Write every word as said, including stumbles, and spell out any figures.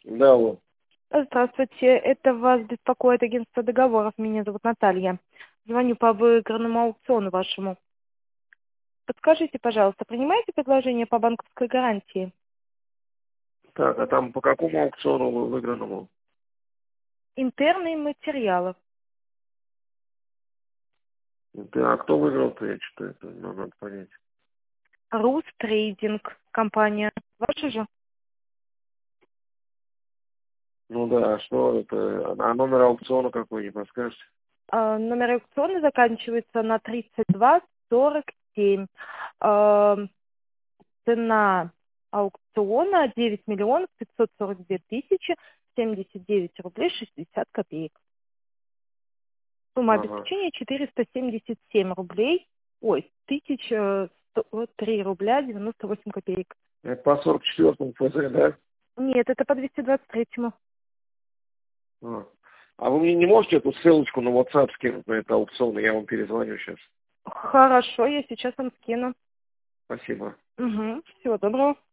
Да, вот. Здравствуйте, это вас беспокоит агентство договоров. Меня зовут Наталья. Звоню по выигранному аукциону вашему. Подскажите, пожалуйста, принимаете предложение по банковской гарантии? Так, а там по какому аукциону вы выигранному? Интерные материалы. Ты, а кто выиграл-то? Я что-то это ну, надо понять. Рустрейдинг компания. Ваша же? Ну да, а что это? А номер аукциона какой, не подскажете? А, номер аукциона заканчивается на тридцать два сорок семь. А, цена аукциона девять миллионов пятьсот сорок две тысячи семьдесят девять рублей шестьдесят копеек. Сумма Ага. обеспечения четыреста семьдесят семь рублей. Ой, тысяча сто три рубля девяносто восемь копеек. Это по сорок четвёртому ФЗ, да? Нет, это по двести двадцать третьему. А. А вы мне не можете эту ссылочку на WhatsApp скинуть на этот аукцион? Я вам перезвоню сейчас. Хорошо, я сейчас вам скину. Спасибо. Угу, всего доброго.